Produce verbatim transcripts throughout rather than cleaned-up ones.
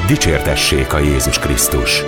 Dicsértessék a Jézus Krisztus!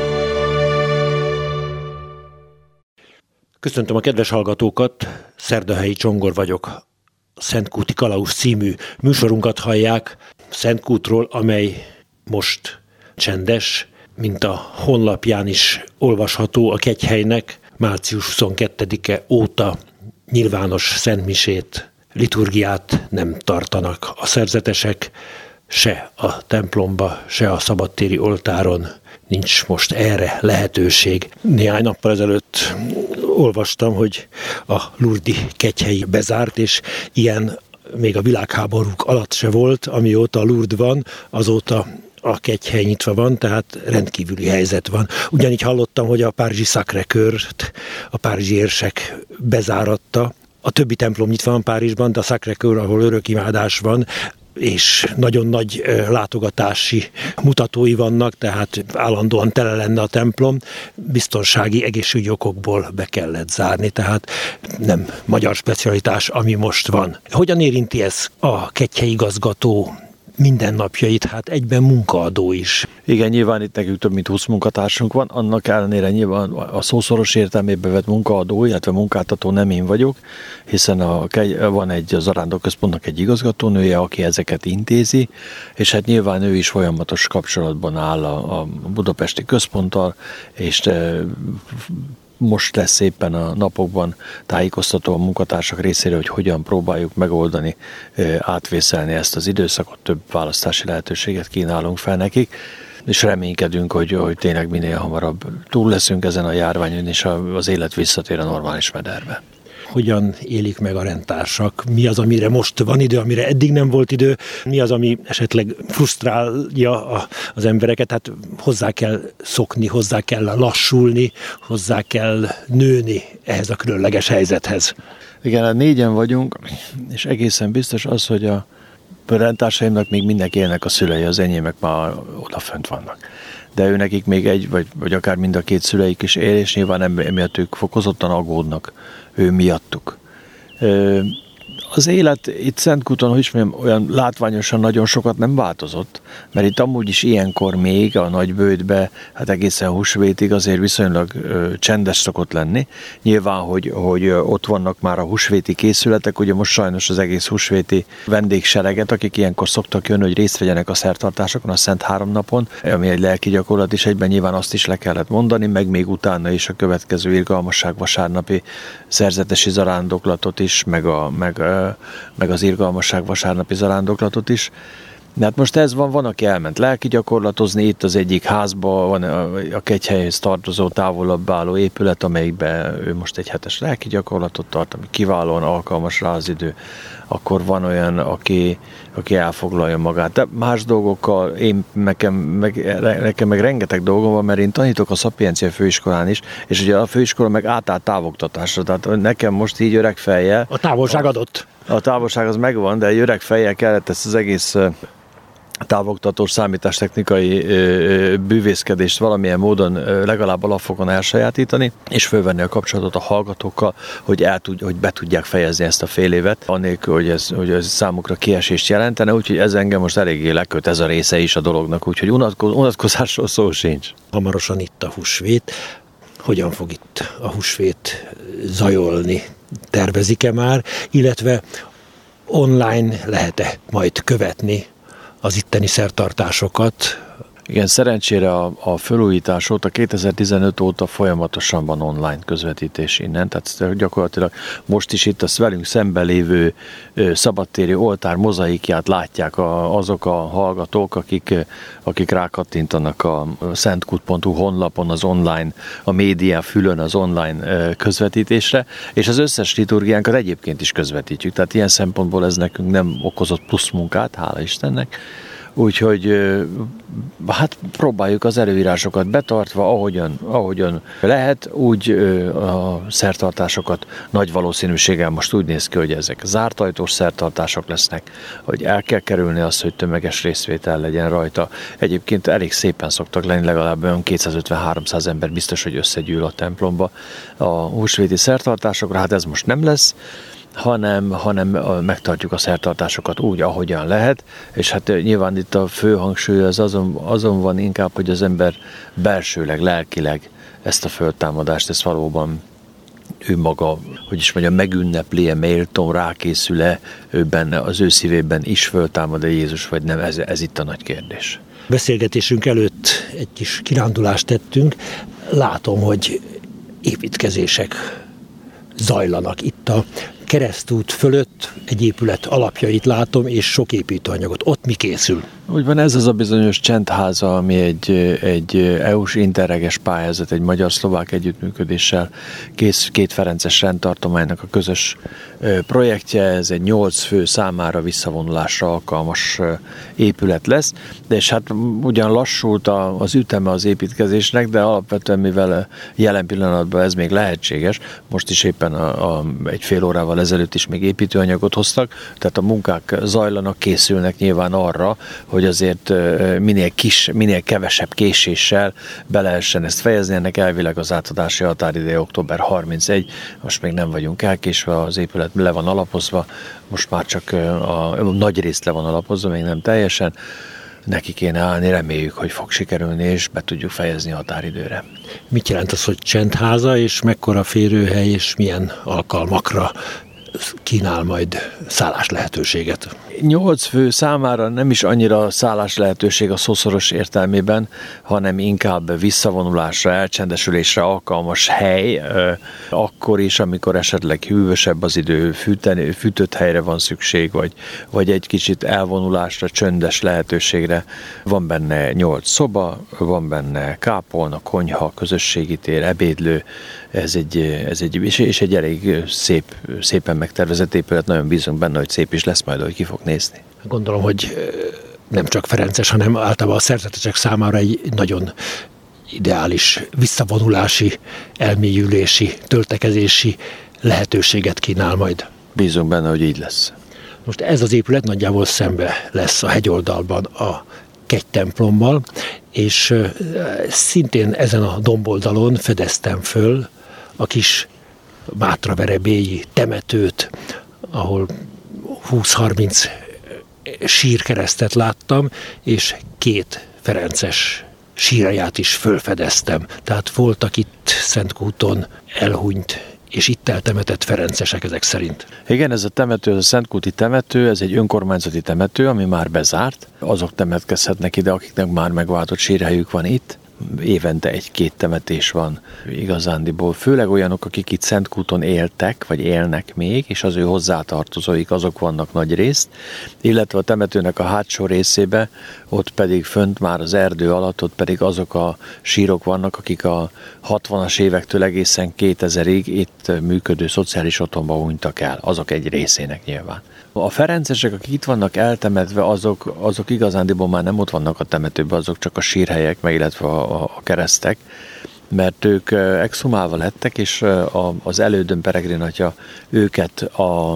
Köszöntöm a kedves hallgatókat, Szerdahelyi Csongor vagyok. Szentkúti Kalauz című műsorunkat hallják Szentkútról, amely most csendes, mint a honlapján is olvasható a Kegyhelynek. Március huszonkettedike óta nyilvános szentmisét, liturgiát nem tartanak a szerzetesek, se a templomba, se a szabadtéri oltáron. Nincs most erre lehetőség. Néhány nappal ezelőtt olvastam, hogy a lurdi Kegyhely bezárt, és ilyen még a világháborúk alatt se volt, amióta Lourdes van, azóta a Kegyhely nyitva van, tehát rendkívüli helyzet van. Ugyanígy hallottam, hogy a párizsi Sacré-Cœurt a párizsi érsek bezáratta. A többi templom nyitva van Párizsban, de a Sacré-Cœur, ahol örökimádás van, és nagyon nagy látogatási mutatói vannak, tehát állandóan tele lenne a templom, biztonsági, egészségügyi okokból be kellett zárni, tehát nem magyar specialitás, ami most van. Hogyan érinti ez a Kegyhely igazgató mindennapjait, hát egyben munkaadó is? Igen, nyilván itt nekünk több mint húsz munkatársunk van, annak ellenére nyilván a szószoros értelmében vett munkaadó, illetve munkáltató nem én vagyok, hiszen a, van egy zarándoközpontnak egy igazgatónője, aki ezeket intézi, és hát nyilván ő is folyamatos kapcsolatban áll a, a budapesti központtal, és most lesz éppen a napokban tájékoztató a munkatársak részéről, hogy hogyan próbáljuk megoldani, átvészelni ezt az időszakot, több választási lehetőséget kínálunk fel nekik, és reménykedünk, hogy, hogy tényleg minél hamarabb túl leszünk ezen a járványon, és az élet visszatér a normális mederbe. Hogyan élik meg a rendtársak? Mi az, amire most van idő, amire eddig nem volt idő? Mi az, ami esetleg frusztrálja a, az embereket? Hát hozzá kell szokni, hozzá kell lassulni, hozzá kell nőni ehhez a különleges helyzethez. Igen, hát négyen vagyunk, és egészen biztos az, hogy a rendtársaimnak még mindenki élnek a szülei, az enyémek már odafönt vannak. De ő nekik még egy, vagy, vagy akár mind a két szüleik is él, és nyilván emiatt ők fokozottan aggódnak ő miattuk. Az élet itt Szentkúton, hogy ismerem, olyan látványosan nagyon sokat nem változott, mert itt amúgy is ilyenkor még a nagybőjtbe, hát egészen húsvétig azért viszonylag ö, csendes szokott lenni. Nyilván, hogy, hogy ott vannak már a húsvéti készületek, ugye most sajnos az egész húsvéti vendégsereget, akik ilyenkor szoktak jönni, hogy részt vegyenek a szertartásokon, a Szent Három napon, ami egy lelki gyakorlat is egyben, nyilván azt is le kellett mondani, meg még utána is a következő irgalmasság vasárnapi szerzetesi zarándoklatot is, meg a meg, meg az irgalmasság vasárnapi zarándoklatot is. De hát most ez van, van, aki elment lelki gyakorlatozni, itt az egyik házban van a Kegyhelyhez tartozó távolabb álló épület, amelyikben ő most egy hetes lelki gyakorlatot tart, ami kiválóan alkalmas rá az idő. Akkor van olyan, aki, aki elfoglalja magát. De más dolgokkal, én nekem meg, nekem meg rengeteg dolgom van, mert én tanítok a Szapiencia főiskolán is, és ugye a főiskola meg átállt távoktatásra, tehát nekem most így öreg fejjel. A távolság adott. A, a távolság az megvan, de egy öreg fejjel kellett ezt az egész távoktatós számítástechnikai bűvészkedést valamilyen módon legalább alapfokon elsajátítani, és fölvenni a kapcsolatot a hallgatókkal, hogy, el tud, hogy be tudják fejezni ezt a fél évet, annélkül, hogy ez, hogy ez számukra kiesést jelentene, úgyhogy ez engem most eléggé leköt, ez a része is a dolognak, úgyhogy unatkoz, unatkozásról szó sincs. Hamarosan itt a húsvét. Hogyan fog itt a húsvét zajolni? Tervezik-e már? Illetve online lehet-e majd követni az itteni szertartásokat? Igen, szerencsére a, a felújítás óta, kétezer-tizenöt óta folyamatosan van online közvetítés innen, tehát gyakorlatilag most is itt a velünk szemben lévő szabadtéri oltár mozaikját látják a, azok a hallgatók, akik, akik rákattintanak a szentkút pont hu honlapon az online, a média fülön az online közvetítésre, és az összes liturgiánkat egyébként is közvetítjük, tehát ilyen szempontból ez nekünk nem okozott plusz munkát, hála Istennek. Úgyhogy hát próbáljuk az előírásokat betartva, ahogyan, ahogyan lehet, úgy a szertartásokat nagy valószínűséggel most úgy néz ki, hogy ezek zárt ajtós szertartások lesznek, hogy el kell kerülni azt, hogy tömeges részvétel legyen rajta. Egyébként elég szépen szoktak lenni, legalább olyan kétszázötven-háromszáz ember biztos, hogy összegyűl a templomba a húsvéti szertartásokra, hát ez most nem lesz. hanem, hanem megtartjuk a szertartásokat úgy, ahogyan lehet, és hát nyilván itt a fő hangsúly az azon, azon van inkább, hogy az ember belsőleg, lelkileg ezt a föltámadást, ezt valóban ő maga, hogy is mondjam, megünnepli-e, méltón rákészül-e, ő benne, az ő szívében is föltámad-e Jézus, vagy nem, ez, ez itt a nagy kérdés. Beszélgetésünk előtt egy kis kirándulást tettünk. Látom, hogy építkezések zajlanak itt a keresztút fölött, egy épület alapjait látom, és sok építőanyagot. Ott mi készül? Úgy van, ez az a bizonyos csendháza, ami egy, egy é u-s interreges pályázat, egy magyar-szlovák együttműködéssel kész, két ferences rendtartománynak a közös projektje. Ez egy nyolc fő számára visszavonulásra alkalmas épület lesz, de és hát ugyan lassult az üteme az építkezésnek, de alapvetően, mivel jelen pillanatban ez még lehetséges, most is éppen a, a, egy fél órával ezelőtt is még építőanyagot hoztak, tehát a munkák zajlanak, készülnek nyilván arra, hogy azért minél kis, minél kevesebb késéssel be lehessen ezt fejezni. Ennek elvileg az átadási határideje október harmincegy, most még nem vagyunk elkésve, az épület le van alapozva, most már csak a, a nagy részt le van alapozva, még nem teljesen. Neki kéne állni, reméljük, hogy fog sikerülni, és be tudjuk fejezni a határidőre. Mit jelent az, hogy csendháza, és mekkora férőhely, és milyen alkalmakra kínál majd szállás lehetőséget? Nyolc fő számára nem is annyira szállás lehetőség a szószoros értelmében, hanem inkább visszavonulásra, elcsendesülésre alkalmas hely, akkor is, amikor esetleg hűvösebb az idő, fűteni, fűtött helyre van szükség, vagy, vagy egy kicsit elvonulásra, csöndes lehetőségre. Van benne nyolc szoba, van benne kápolna, konyha, közösségi tér, ebédlő, ez egy, ez egy, és egy elég szép, szépen megtervezett épület, nagyon bízunk benne, hogy szép is lesz majd, hogy ki fog nézni. Gondolom, hogy nem csak ferences, hanem általában a szerzetesek számára egy nagyon ideális visszavonulási, elmélyülési, töltekezési lehetőséget kínál majd. Bízunk benne, hogy így lesz. Most ez az épület nagyjából szembe lesz a hegyoldalban a kegytemplommal, és szintén ezen a domboldalon fedeztem föl a kis mátraverebélyi temetőt, ahol húsz-harminc sírkeresztet láttam, és két ferences sírját is fölfedeztem. Tehát voltak itt Szentkúton elhunyt és itt eltemetett ferencesek ezek szerint. Igen, ez a temető, ez a Szentkúti temető, ez egy önkormányzati temető, ami már bezárt. Azok temetkezhetnek ide, akiknek már megváltott sírhelyük van itt. Évente egy-két temetés van igazándiból, főleg olyanok, akik itt Szentkúton éltek, vagy élnek még, és az ő hozzátartozóik azok vannak nagy részt, illetve a temetőnek a hátsó részébe, ott pedig fönt már az erdő alatt, ott pedig azok a sírok vannak, akik a hatvanas évektől egészen kétezerig itt működő szociális otthonba hunytak el, azok egy részének nyilván. A ferencesek, akik itt vannak eltemetve, azok, azok igazándiból már nem ott vannak a temetőben, azok csak a sírhelyek, meg illetve a, a keresztek, mert ők exhumálva lettek, és a, az elődön Peregrin atya őket a,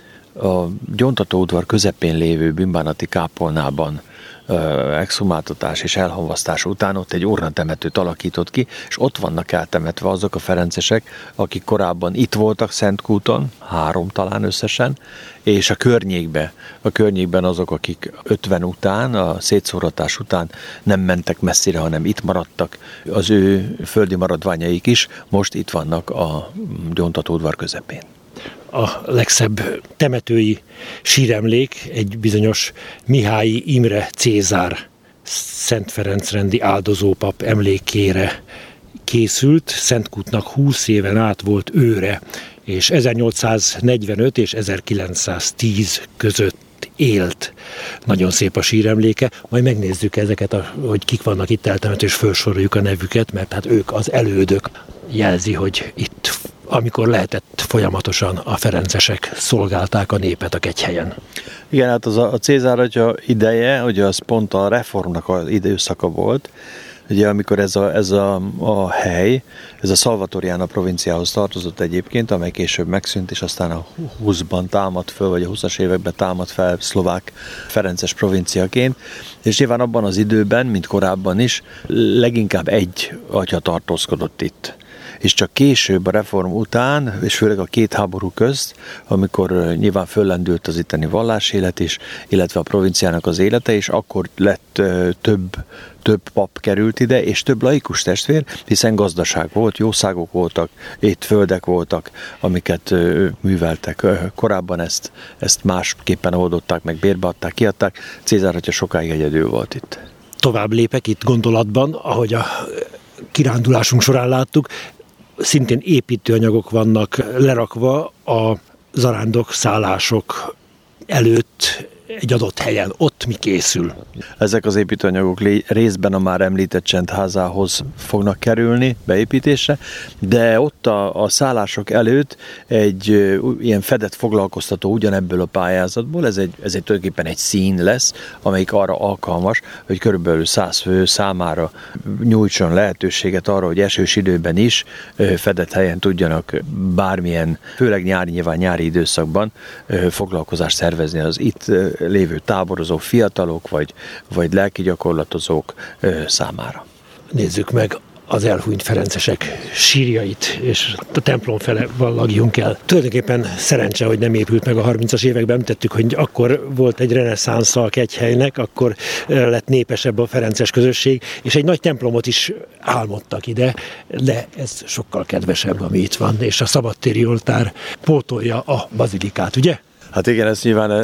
a gyóntatóudvar közepén lévő bűnbánati kápolnában exhumáltatás és elhamvasztás után ott egy urnatemetőt alakított ki, és ott vannak eltemetve azok a ferencesek, akik korábban itt voltak Szentkúton, három talán összesen, és a környékben, a környékben azok, akik ötven után, a szétszóratás után nem mentek messzire, hanem itt maradtak, az ő földi maradványaik is most itt vannak a gyóntatóudvar közepén. A legszebb temetői síremlék egy bizonyos Mihályi Imre Cézár Szent Ferenc rendi áldozópap emlékére készült. Szentkútnak húsz éven át volt őre, és ezernyolcszáznegyvenöt és ezerkilencszáztíz között élt. Nagyon szép a síremléke. Majd megnézzük ezeket, a, hogy kik vannak itt eltemető, és felsoroljuk a nevüket, mert hát ők az elődök. Jelzi, hogy itt, amikor lehetett, folyamatosan a ferencesek szolgálták a népet a Kegyhelyen. Igen, hát az a, a Cézár atya ideje, ugye az pont a reformnak az időszaka volt, ugye amikor ez a, ez a, a hely, ez a Salvatoriana provinciához tartozott egyébként, amely később megszűnt, és aztán a húszban támadt föl, vagy a húszas években támadt fel szlovák ferences provinciaként, és nyilván abban az időben, mint korábban is, leginkább egy atya tartózkodott itt. és csak később a reform után, és főleg a két háború közt, amikor nyilván föllendült az itteni vallásélet is, illetve a provinciának az élete, és akkor lett több, több pap került ide, és több laikus testvér, hiszen gazdaság volt, jószágok voltak, étföldek voltak, amiket műveltek. Korábban ezt, ezt másképpen oldották, meg bérbe adták, kiadták. Cézár atya sokáig egyedül volt itt. Tovább lépek itt gondolatban, ahogy a kirándulásunk során láttuk, szintén építőanyagok vannak lerakva a zarándok szállások előtt egy adott helyen. Ott mi készül? Ezek az építőanyagok részben a már említett csendházához fognak kerülni beépítésre, de ott a, a szállások előtt egy uh, ilyen fedett foglalkoztató ugyanebből a pályázatból, ez egy, ez egy tulajdonképpen egy szín lesz, amelyik arra alkalmas, hogy körülbelül száz fő számára nyújtson lehetőséget arra, hogy esős időben is uh, fedett helyen tudjanak bármilyen, főleg nyári, nyilván nyári időszakban uh, foglalkozást szervezni az itt uh, lévő táborozó fiatalok, vagy, vagy lelki gyakorlatozók ö, számára. Nézzük meg az elhunyt ferencesek sírjait, és a templom fele vallagjunk el. Tulajdonképpen szerencse, hogy nem épült meg a harmincas években, említettük, hogy akkor volt egy reneszánsz a Kegyhelynek, akkor lett népesebb a ferences közösség, és egy nagy templomot is álmodtak ide, de ez sokkal kedvesebb, ami itt van, és a szabadtéri oltár pótolja a bazilikát, ugye? Hát igen, ez nyilván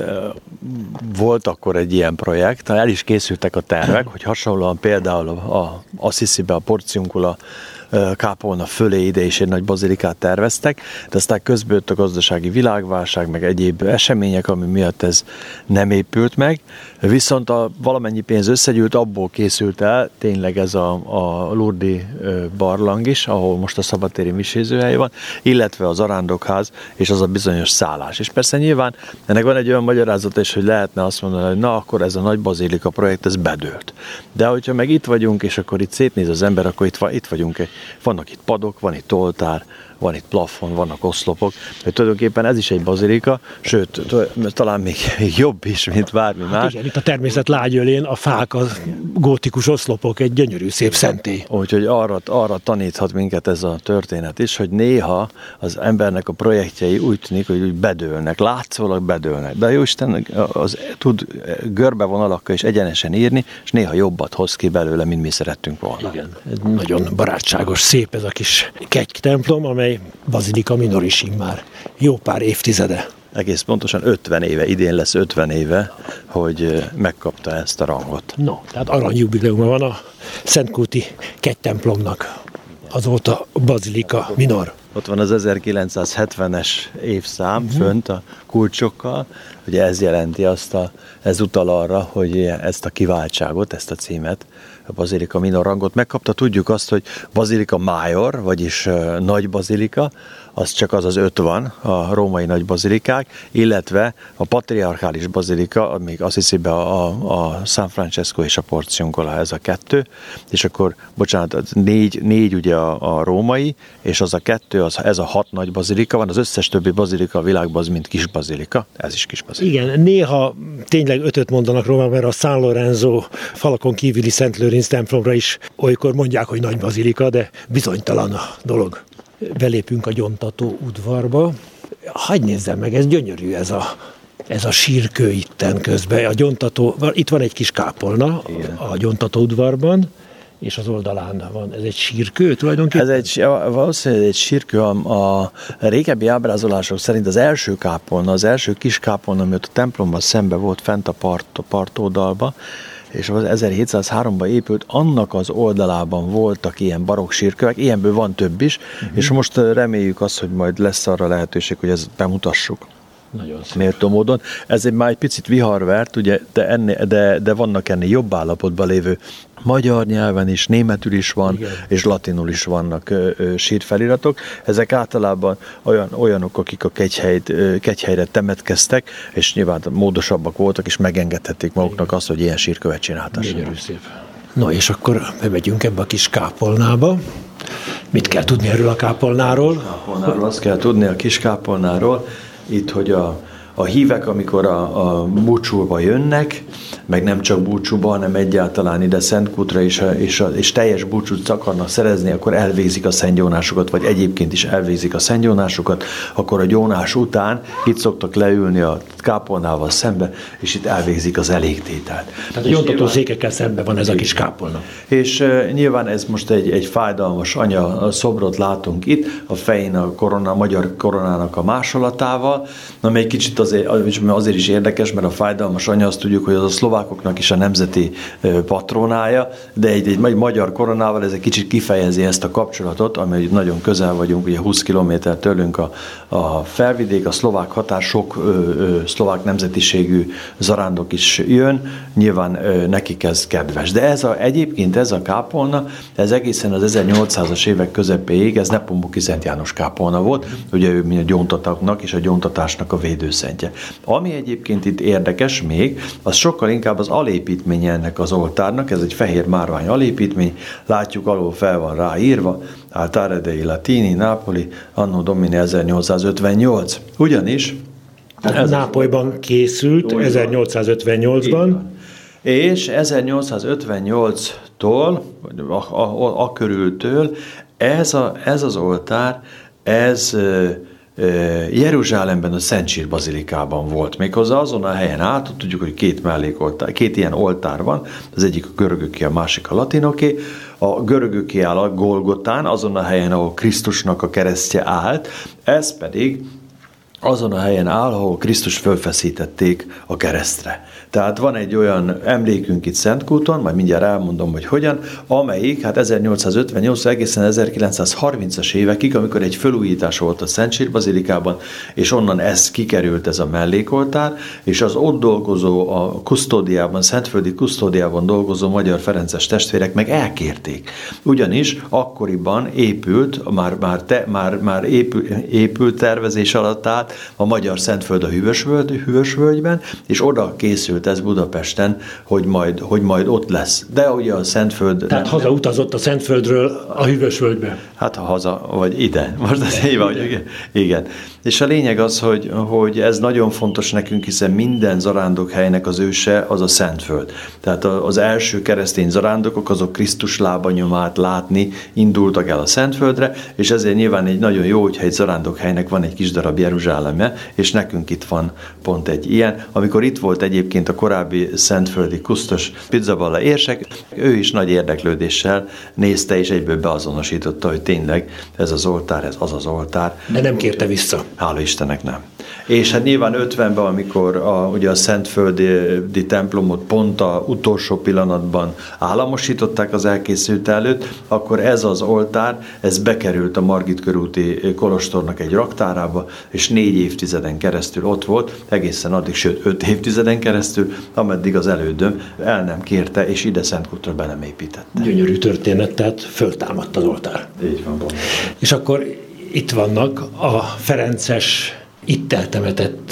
volt akkor egy ilyen projekt, el is készültek a tervek, hogy hasonlóan például a, a Assisibe, a Porciuncula kápolna fölé ide is egy nagy bazilikát terveztek, de aztán közben jött a gazdasági világválság, meg egyéb események, ami miatt ez nem épült meg, viszont a valamennyi pénz összegyűlt, abból készült el tényleg ez a, a Lurdi barlang is, ahol most a szabadtéri misézőhely van, illetve az arándokház és az a bizonyos szállás. És persze nyilván ennek van egy olyan magyarázata is, hogy lehetne azt mondani, hogy na, akkor ez a nagy bazilika projekt, ez bedőlt. De hogyha meg itt vagyunk, és akkor itt szétnéz az ember, akkor itt, itt vagyunk, vannak itt padok, van itt oltár, van itt plafon, vannak oszlopok, hogy tulajdonképpen ez is egy bazilika, sőt, talán még, még jobb is, mint bármi hát más. Igen, itt a természet lágyölén a fák, a gótikus oszlopok, egy gyönyörű szép szentély. Úgyhogy arra, arra taníthat minket ez a történet is, hogy néha az embernek a projektjei úgy tűnik, hogy úgy bedőlnek, látszólag bedőlnek, de a Jóisten az tud görbevonalakkal és egyenesen írni, és néha jobbat hoz ki belőle, mint mi szerettünk volna. Igen, nagyon barátságos, szép ez a kis kegytemplom, amely bazilika minor is már jó pár évtizede. Egész pontosan ötven éve, idén lesz ötven éve, hogy megkapta ezt a rangot. No, tehát aranyjubileuma van a Szentkúti kegytemplomnak. Azóta bazilika minor. Ott van az ezerkilencszázhetvenes évszám uh-huh. fönt a kulcsokkal, ugye ez jelenti azt, a, ez utal arra, hogy ezt a kiváltságot, ezt a címet, a bazilika minor rangot megkapta. Tudjuk azt, hogy bazilika major, vagyis uh, nagy bazilika, az csak az az öt van, a római nagy bazilikák, illetve a patriarchális bazilika, még azt hiszi be a, a San Francesco és a Porciuncula, ez a kettő, és akkor, bocsánat, négy, négy ugye a, a római, és az a kettő, az, ez a hat nagy bazilika van, az összes többi bazilika a világban az mint kis bazilika, ez is kis bazilika. Igen, néha tényleg ötöt mondanak Rómában, mert a San Lorenzo falakon kívüli Szent Lőrinc templomra is olykor mondják, hogy nagy bazilika, de bizonytalan a dolog. Belépünk a gyontató udvarba. Hagy nézzem meg, ez gyönyörű ez a, ez a sírkő itten közben. A gyontató, itt van egy kis kápolna. Igen. A gyontató udvarban, és az oldalán van. Ez egy sírkő tulajdonképpen? Ez egy, valószínűleg egy sírkő. A, a régebbi ábrázolások szerint az első kápolna, az első kis kápolna, ami ott a templomban szembe volt, fent a, part, a partoldalba, és az ezerhétszázháromban épült, annak az oldalában voltak ilyen barokk sírkövek, ilyenből van több is, uh-huh. és most reméljük azt, hogy majd lesz arra lehetőség, hogy ezt bemutassuk. Nagyon szép. Méltó módon. Ez egy már egy picit viharvert, ugye, de, ennél, de, de vannak ennél jobb állapotban lévő magyar nyelven is, németül is van, igen. és latinul is vannak ö, ö, sírfeliratok. Ezek általában olyan, olyanok, akik a kegyhelyt, ö, kegyhelyre temetkeztek, és nyilván módosabbak voltak, és megengedhették maguknak igen. azt, hogy ilyen sírkövet csináltassanak. Gyönyörű szép. No, és akkor bemegyünk ebbe a kis kápolnába. Mit kell tudni erről a kápolnáról? kápolnáról azt kell tudni a kis kápolnáról, itt, hogy a, a hívek, amikor a, a búcsúba jönnek, meg nem csak búcsúba, hanem egyáltalán ide Szentkútra, és, és, és teljes búcsút akarnak szerezni, akkor elvégzik a szentgyónásokat, vagy egyébként is elvégzik a szentgyónásokat, akkor a gyónás után itt szoktak leülni a kápolnával szembe, és itt elvégzik az elégtételt. Tehát a gyóntató székekkel szemben van ez a kis kápolna. És uh, nyilván ez most egy, egy fájdalmas anya szobrot látunk itt, a fején a, korona, a magyar koronának a másolatával, ami egy kicsit azért, azért is érdekes, mert a fájdalmas anya, azt tudjuk, hogy az a szlovákoknak is a nemzeti uh, patronája, de egy, egy magyar koronával ez egy kicsit kifejezi ezt a kapcsolatot, ami nagyon közel vagyunk, ugye húsz kilométer tőlünk a, a felvidék, a szlovák határ, sok ö, ö, szlovák nemzetiségű zarándok is jön, nyilván ö, nekik ez kedves. De ez a, egyébként ez a kápolna, ez egészen az ezernyolcszázas évek közepéig, ez Nepomuki Szent János kápolna volt, ugye ő mi a gyóntataknak és a gyóntatásnak a védőszentje. Ami egyébként itt érdekes még, az sokkal inkább az alépítménye ennek az oltárnak, ez egy fehér márvány alépítmény, látjuk, alul fel van ráírva, Altare dei Latini, Napoli, anno Domini ezernyolcszázötvennyolc. Ugyanis ez Nápolyban készült ezernyolcszázötvennyolcban. És ezernyolcszázötvennyolctól, vagy a, a, a, a körültől ez, a, ez az oltár, ez ö, ö, Jeruzsálemben a Szent Sír bazilikában volt. Méghozzá azon a helyen át, tudjuk, hogy két mellékoltár, két ilyen oltár van, az egyik a görögöké, a másik a latinoké. A görögöké áll a Golgotán, azon a helyen, ahol Krisztusnak a keresztje állt, ez pedig azon a helyen áll, ahol Krisztus fölfeszítették a keresztre. Tehát van egy olyan emlékünk itt Szentkúton, majd mindjárt elmondom, hogy hogyan, amelyik hát ezernyolcszázötvennyolc egészen ezerkilencszázharmincas évekig, amikor egy fölújítás volt a Szent Sír bazilikában, és onnan ez kikerült, ez a mellékoltár, és az ott dolgozó, a kusztódiában, szentföldi kusztódiában dolgozó magyar ferences testvérek meg elkérték. Ugyanis akkoriban épült, már, már, te, már, már épül, épült tervezés alatt állt a Magyar Szentföld a Hűvösvölgy, Hűvösvölgyben, és oda készült ez Budapesten, hogy majd, hogy majd ott lesz. De ugye a Szentföld... Tehát hazautazott a Szentföldről a Hűvösvölgybe. Hát ha haza, vagy ide. Most az így van, hogy igen. És a lényeg az, hogy, hogy ez nagyon fontos nekünk, hiszen minden zarándokhelynek az őse az a Szentföld. Tehát az első keresztény zarándokok, azok Krisztus lábanyomát látni indultak el a Szentföldre, és ezért nyilván egy nagyon jó, hogyha egy zarándokhelynek van egy kis darab Jeruzsáleme, és nekünk itt van pont egy ilyen. Amikor itt volt egyébként a korábbi szentföldi kusztos Pizzaballa érsek, ő is nagy érdeklődéssel nézte, és egyből beazonosította, hogy tényleg ez az oltár, ez az az oltár. De nem kérte vissza. Hála Istennek nem. És hát nyilván ötvenben, amikor a, ugye a szentföldi templomot pont a utolsó pillanatban államosították az elkészült előtt, akkor ez az oltár, ez bekerült a Margit körúti kolostornak egy raktárába, és négy évtizeden keresztül ott volt, egészen addig, sőt öt évtizeden keresztül, ameddig az elődöm el nem kérte, és ide Szentkútra be nem építette. Gyönyörű történet, tehát föltámadt az oltár. Így van, pontosan. És akkor itt vannak a ferences, itt eltemetett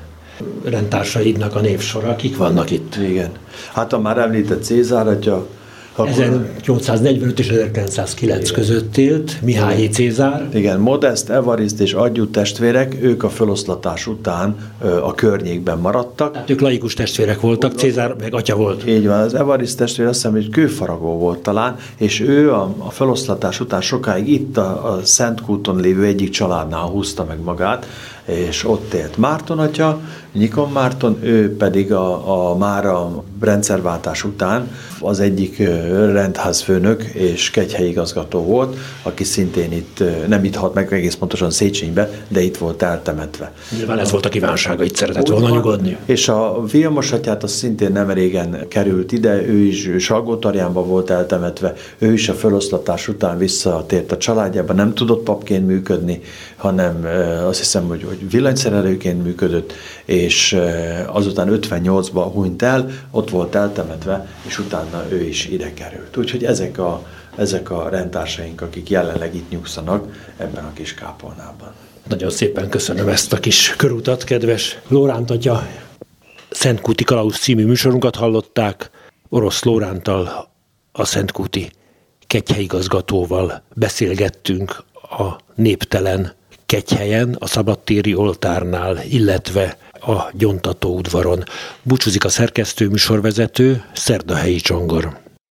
rendtársaidnak a névsora. Kik vannak itt? Igen. Hát a már említett Cézár atya, akkor... ezernyolcszáznegyvenöt és ezerkilencszázkilenc között élt, Mihályi Cézár. Igen, Modest, Evariszt és Aggyú testvérek, ők a feloszlatás után a környékben maradtak. Tehát ők laikus testvérek voltak, Cézár meg atya volt. Így van, az Evariszt testvér azt hiszem, hogy kőfaragó volt talán, és ő a, a feloszlatás után sokáig itt a, a Szentkúton lévő egyik családnál húzta meg magát, és ott élt Márton atya, Nyikon Márton, ő pedig a, a már a rendszerváltás után az egyik rendházfőnök és kegyhelyigazgató volt, aki szintén itt, nem itt halt meg egész pontosan Széchenybe, de itt volt eltemetve. Nyilván ez volt a kívánsága, itt szeretett volna nyugodni. És a Vilmos atyát az szintén nem régen került ide, ő is Salgótarjánban volt eltemetve, ő is a feloszlatás után visszatért a családjába, nem tudott papként működni, hanem azt hiszem, hogy, hogy villanyszerelőként működött, és azután ötvennyolcban hunyt el, ott volt eltemetve, és utána ő is ide került. Úgyhogy ezek a, ezek a rendtársaink, akik jelenleg itt nyugszanak ebben a kis kápolnában. Nagyon szépen köszönöm ezt a kis körutat, kedves Lóránt atya. Szentkúti Kalausz című műsorunkat hallották. Orosz Lóránttal, a szentkúti kegyhelyigazgatóval beszélgettünk a néptelen kegyhelyen, a szabadtéri oltárnál, illetve a Gyontató udvaron. Búcsúzik a szerkesztő műsorvezető, Szerdahelyi Csongor.